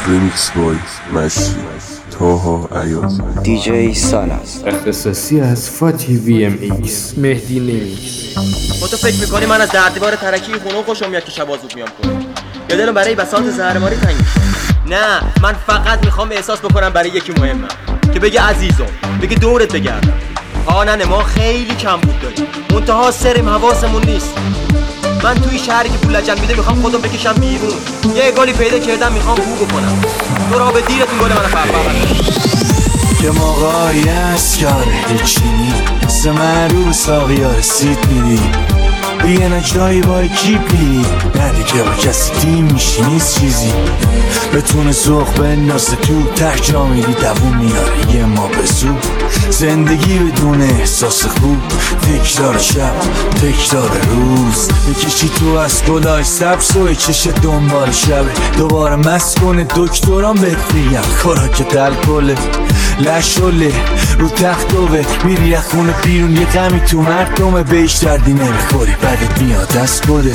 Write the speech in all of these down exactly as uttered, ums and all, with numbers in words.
ریمیکس بای مشتی تاها عیاز دی جی ساناز اختصاصی از فاتی وی ام ایکس مهدی نمیکس. با تو فکر میکنی من از دردیبار ترکی خونه خوشم میاد که شب زود میام کنم یا دلم برای بساط زهرماری تنگ میشه؟ نه، من فقط میخوام احساس بکنم برای یکی مهمم که بگه عزیزم، بگه دورت بگردم. آنن ما خیلی کم بود داریم، منتها سرم حواسمون نیست. من توی شهری که پول لجن میده میخوام خودم بکشم بیرون. یه گلی پیدا کردم میخوام بو بکنم. تو را به دیرتون گل من فرفا که موقعی است یاره هیچینی سه معروب ساقی ها رسید میری دیگه نه جایی بای کیپ میری نه دیگه با کسی تیم میشی نیست چیزی بتونه سوخ بندازه تو تک جا میری دوون میاره یه ما بزو زندگی بدون احساس خوب تکرار شب تکرار روز بکشی تو از گلای سبز و چش دنبال شبه دوباره مست کنه دکتران بهت میگم خوراک الکله لشله رو تخت دوه میری از خونه بیرون یه غمی تو مردمه بهش دردی نمیخوری بعدت میاد دست بده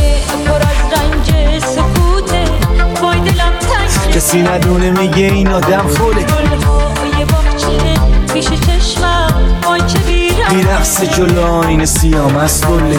کسی ندونه میگه این آدم خوله میرقصه جلو آینه سیام از بله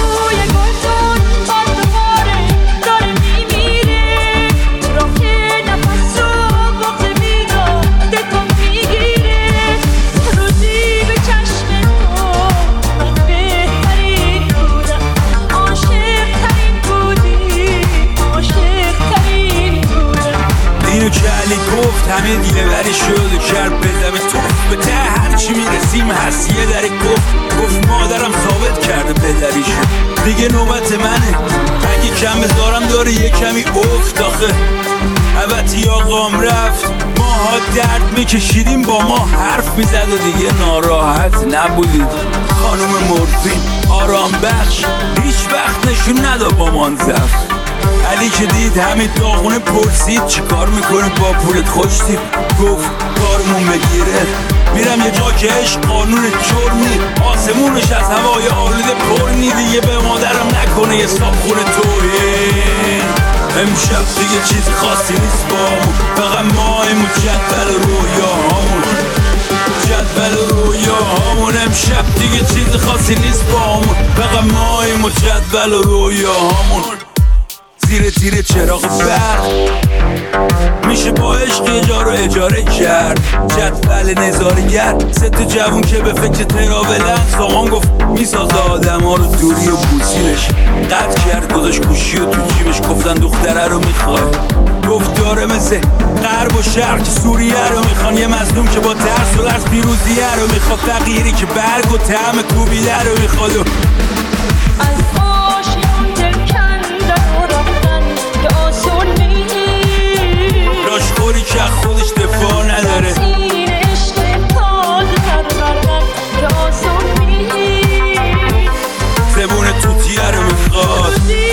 که علی گفت همه دیله بری شد و کرد بدم توف به ته هرچی میرسیم هست یه دری گفت گفت مادرم ثابت کرده بدری شد دیگه نوبت منه اگه کم بذارم داره یه کمی افت آخه البته آقام رفت ماها درد میکشیدیم با ما حرف میزد و دیگه ناراحت نبودید خانوم مرفین آرام بخش هیچ وقت نشون ندا با منزف علی که دید همه داغونه پرسید چی کار میکنه با پولت خوشتیم گفت کارمون بگیره میرم یه جا که عشق قانون جرمی آسمونش از هوای آلوده پر نی دیگه به مادرم نکنه یه صابخونه توهین امشب دیگه چیز خاصی نیست بامون فقط ماهیم و جدول رویاهامون جدول رویاهامون امشب دیگه چیز خاصی نیست بامون فقط ماهیم و جدول رویاهامون زیر تیر چراغ برق میشه با عشق یه جا رو اجاره کرد جدول نظارگر سه تا جوون که به فکر تراولن سامان گفت میسازه آدم ها رو دوری و بوسیلش قطع کرد گذاشت گوشی و تو جیبش گفتن دختره رو میخوای گفت داره مثل غرب و شرق سوریه رو میخوان یه مظلوم که با ترس و لرز پیروزیه رو میخواد فقیری که برگ و طعم کوبیده رو میخواد و خوری که خودش دفاع نداره زبون توتیه رو میخواد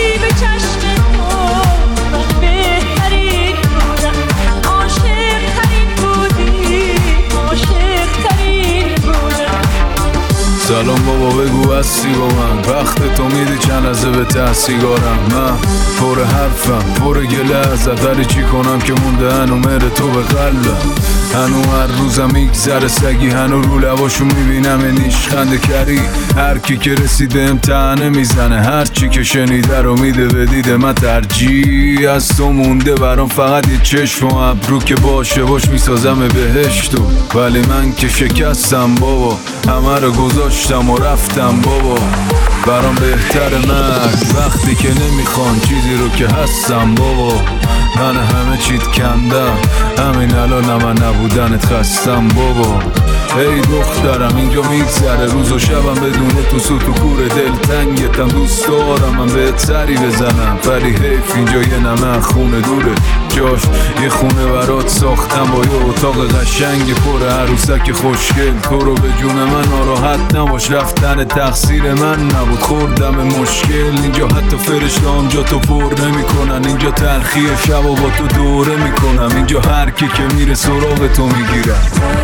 سلام بابا بگو هستی با من وقت تو میدی چند لحظه به ته سیگارم من پر حرفم پر گله ازت ولی چی کنم که مونده هنو مره تو به قلبم هنو هر روزم میگذره سگی هنو رو لباشو میبینم نیش خنده کری هر کی که رسیده امتحانه میزنه هر چی که شنیده رو میده به دیده من ترجیح از تو مونده برام فقط یه چشم و ابرو که باشه باش میسازم بهشتو ولی من که شکستم بابا همه رو گذاشتم و رفتم بابا برام بهتر مرگ وقتی که نمیخوان چیزی رو که هستم بابا من همه چیت کندم همین الان من نبودنت خستم بابا ای دخترم اینجا میگذره روز و شبم بدون تو سوت و کور دل تنگتم دوست دارم من بهت سری بزنم ولی حیف اینجا یه نمه خونه دوره جاش یه خونه برات ساختم با یه اتاق قشنگ پر عروسک خوشگل تو رو به جون من ناراحت نباش رفتن تقصیر من نبود خوردم مشکل اینجا حتی فرشته‌ام جا تو پر نمی‌کنن اینجا تلخی شب و با تو دوره میکنم اینجا هر کی که میره سراغ تو میگیرم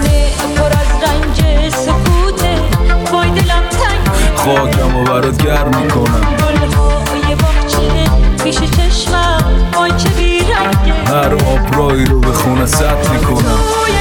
خاکم و برات گرم میکنم هر آب راهی رو به خونه سد میکنم.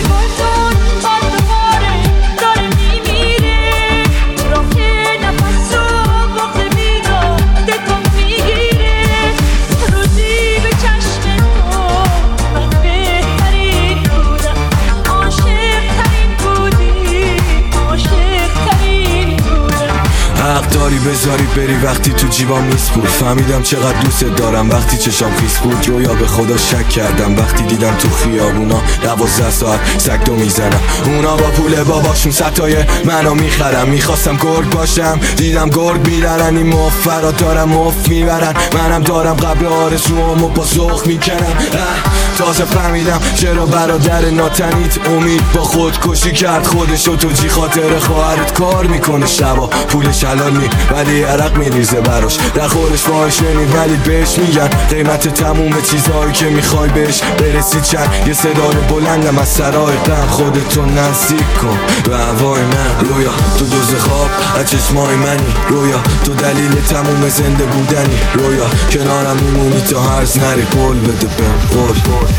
حق داری بذاری بری وقتی تو جیبام نیست بود. فهمیدم چقدر دوست دارم وقتی چشام خیس بود. رویا به خدا شک کردم وقتی دیدم تو خیابونا دوازده ساعت سگدو میزنم. اونا با پول باباشون ستای منو میخرم. میخواستم گرگ باشم دیدم گرگ میرن. این مفرات دارم مف میبرن. منم دارم قبل آرزوامو با ذوق میکنم. تازه فهمیدم چرا برادر ناتنیت امید با خودکشی کرد خودشو تو جی خاطر خواهرت کار میکنه شبا پولش حلال نی ولی عرق میریزه براش. در خورش باهاش نمید ولی بهش میگن قیمت تموم چیزهایی که میخوای بهش برسی چند. یه صدای بلندم از سرای غم خودتو نزدیک کن به هوای من. رویا تو دوز خواب از چشمای منی. رویا تو دلیل تموم زنده بودنی. رویا کنارم میمونی تا هرز نری. قول بده بهم قول.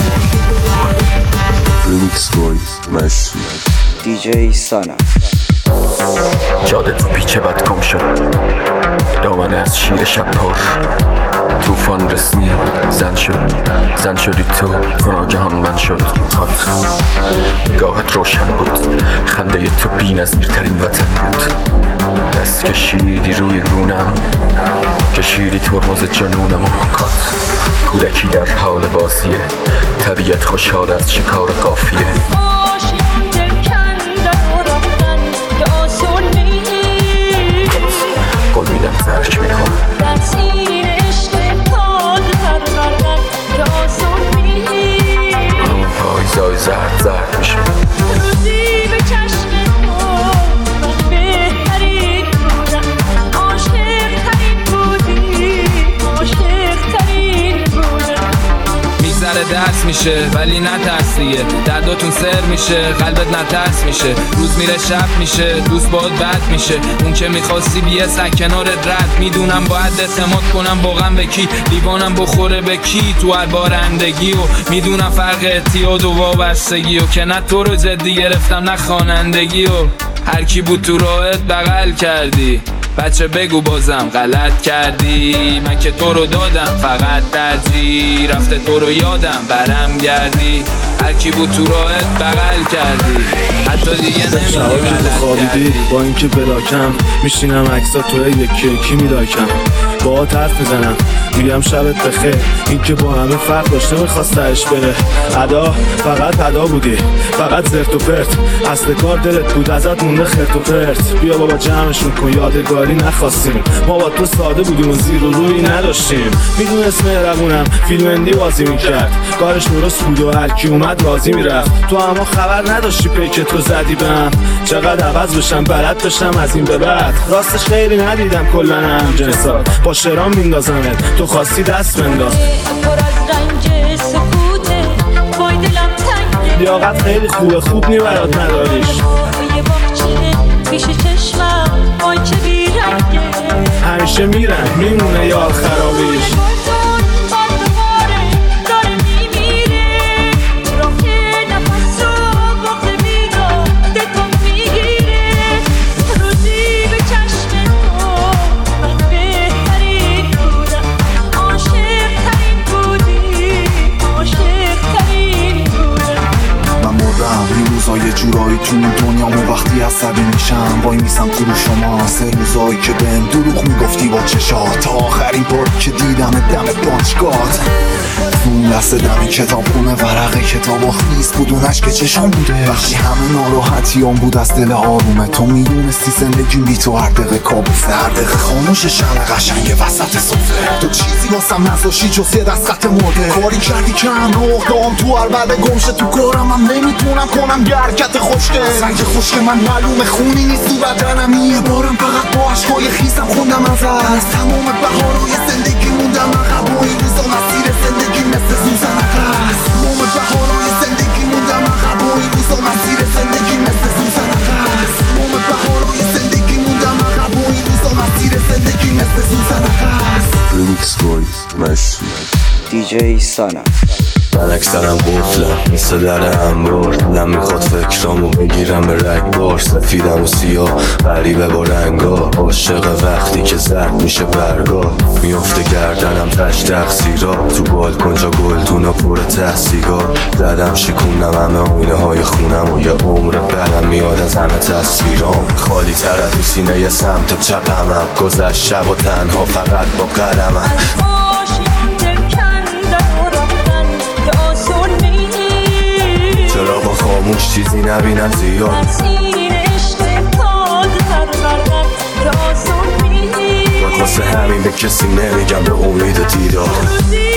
Remix Boy مشی دیجی سانا. جاده تو پیچه بد کم شد دامنه از شیر شب پر. توفان رسمی زن شد زن شدی تو گناگهان من شد هات. نگاهت روشن بود خنده تو بی نظیرترین وطن بود. دست کشیدی روی گونم کشیدی ترمز جنونم و کات. کودکی در حال بازیه طبیعت خوشحال از شکار قافیه. قول میدم ترک میکنم اون پایزای زرد زرد میشه. میگذره درس میشه ولی نترس دیگه. درداتون سر میشه قلبت نترس میشه. روز میره شب میشه دوست باید بد میشه. اون که میخواستی بیه سک کنارت رد. میدونم باید اعتماد کنم واقعا به کی. لیوانم بخوره به کی تو هر بارندگی. و میدونم فرق اعتیاد و وابستگی و که نه تو رو جدی گرفتم نه خوانندگی. و هر کی بود تو راهت بغل کردی. بچه بگو بازم غلط کردی. من که تو رو دادم فقط ترجیح رفته تو رو یادم برم گردی. هر کی بود تو راهت بغل کردی. حتی دیگه نمیدی غلط کردی. با اینکه بلاکم میشینم عکسا تو یکی یکی میداکم. با حرف میزنم میگم شبت بخیر. این که با همه فرق داشته میخواستش بره. ادا فقط ادا بودی فقط زرت و پرت. اصل کار دلت بود ازت مونده خرت و پرت. بیا بابا جمعشون کن یادگاری نخواستیم. ما با تو ساده بودیم و زیر و روی نداشتیم. میدون اسم ربونم فیلم اندی بازی میکرد. کارش درست بود و هرکی اومد راضی میرفت. تو اما خبر نداشتی پیکت رو زدی بهم. چقدر عوض بشم بلد بشم از این به بعد. راستش خیلی ندیدم کلا هم جنسات. با شرام میندازمت تو خواستی دست بنداز. لیاقت خیلی خوبه خوب نی برات نداریش. همیشه میرن میمونه یار خرابیش. یه جورایی تو این دنیامو وقتی عصبی میشم وای میسم تو رو شما. سه روزایی که بهم دروغ میگفتی با چشات. تا آخرین بار که دیدم دم دانشگاهت اون لحظه دمی کتاب خونه ورقه کتاب و خیز بود اون عشق چشام بوده. وقتی همه ناراحتیام بود از دل آرومه. تو میدونستی زندگی بی تو هر دقیقه کابوسه. هر دقیقه خاموش شمع قشنگ وسط سفره. تو چیزی واسم نذاشتی جز یه دست خط مرده. کاری کردی که هم روح دام تو هر بعد گمشه. تو کارم هم نمیتونم کنم یه حرکت خوشگه. سنگ خوشگه من معلومه خونی نیست تو بدنم. یه بارم فقط با عشقای خیسم خوندم از از تمام بهارای زندگی موندم عقب. و این روزا مسیر زندگی مثل سوزن عقب. تمام بهارای زندگی موندم عقب. و این روزا مسیر زندگی مثل سوزن عقب. تمام بهارای زندگی موندم عقب. و این روزا مسیر زندگی مثل سوزن عقب. Remix Boy مشی دیجی سانا. من اکثرم قفلم مثل در انبار، دلم میخواد فکرامو بگیرم به رگبار. سفیدم و سیاه غریبه با رنگا، عاشق وقتی که زرد میشه برگا. میفته گردنم تش تقصیرا، تو بالکن جا گلدونا پر ته سیگار. زدم شکونم همه آینه های خونم و یه عمر برم میاد از همه تصویرام. خالی تر تو سینه یه سمت چپمم، گذشت شب و تنها فقط با قلمم. چرا با خاموش چیزی نبینم زیاد، واسه همین به کسی نمیگم به امید دیدار.